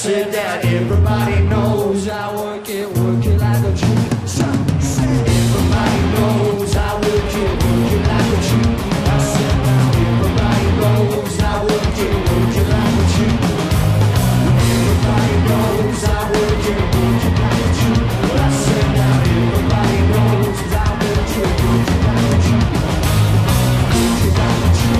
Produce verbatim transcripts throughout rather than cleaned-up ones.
said that everybody knows I work it, work it like a tree. Everybody knows I work it, work it like a tree. I said now everybody knows I work it, work it like a tree. Everybody knows I work it, work it like a tree. I said now everybody knows I work it, work it like a tree. Work it like a tree.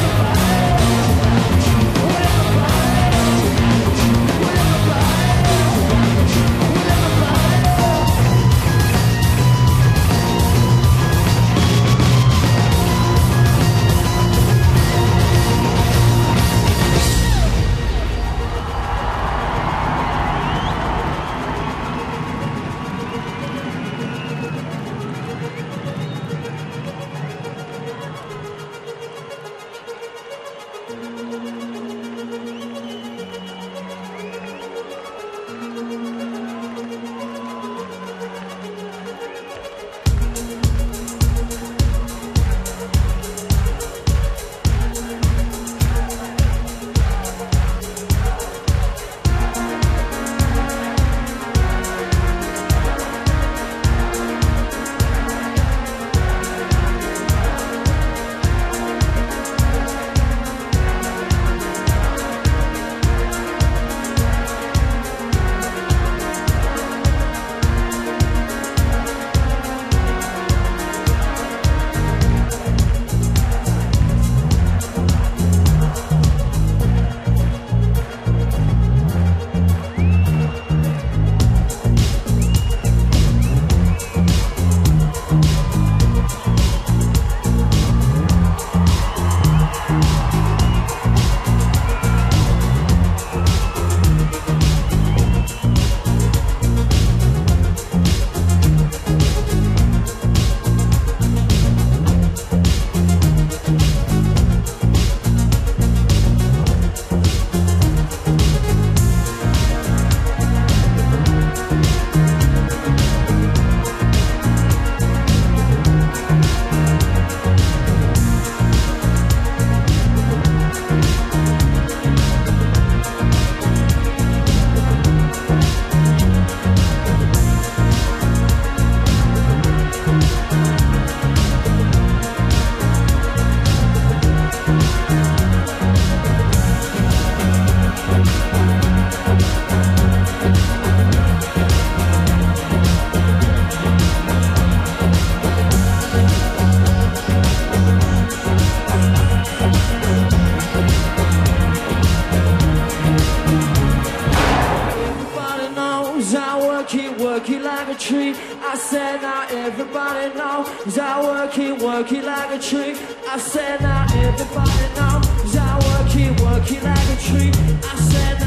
Tree. I said now everybody knows I work it, work it like a tree. I said now everybody knows I work it, work it like a tree. I said